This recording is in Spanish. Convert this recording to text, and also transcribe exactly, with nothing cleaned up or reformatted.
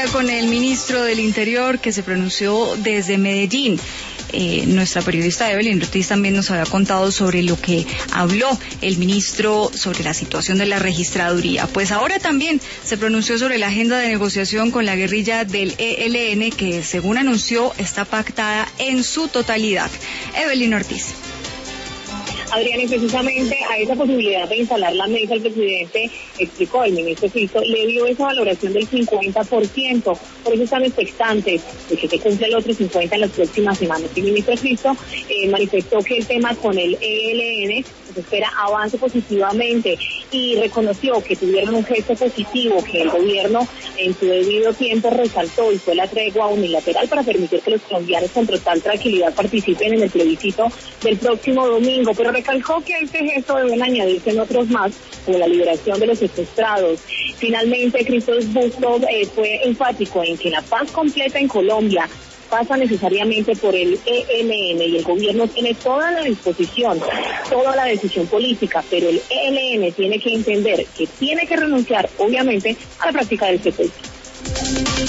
día con el ministro del Interior, que se pronunció desde Medellín. Eh, nuestra periodista Evelyn Ortiz también nos había contado sobre lo que habló el ministro sobre la situación de la registraduría. Pues ahora también se pronunció sobre la agenda de negociación con la guerrilla del E L N, que según anunció está pactada en su totalidad. Evelyn Ortiz. Adriana, y precisamente a esa posibilidad de instalar la mesa, el presidente explicó, el ministro Cristo le dio esa valoración del cincuenta por ciento, por eso están expectantes de que se cumpla el otro cincuenta por ciento en las próximas semanas. El ministro Cristo eh, manifestó que el tema con el E L N se espera avance positivamente y reconoció que tuvieron un gesto positivo que el gobierno en su debido tiempo resaltó, y fue la tregua unilateral para permitir que los colombianos con total tranquilidad participen en el plebiscito del próximo domingo, pero recalcó que a este gesto deben añadirse en otros más, como la liberación de los secuestrados. Finalmente, Cristóbal Bustos eh, fue enfático en que la paz completa en Colombia pasa necesariamente por el E L N, y el gobierno tiene toda la disposición, toda la decisión política, pero el E L N tiene que entender que tiene que renunciar, obviamente, a la práctica del secuestro.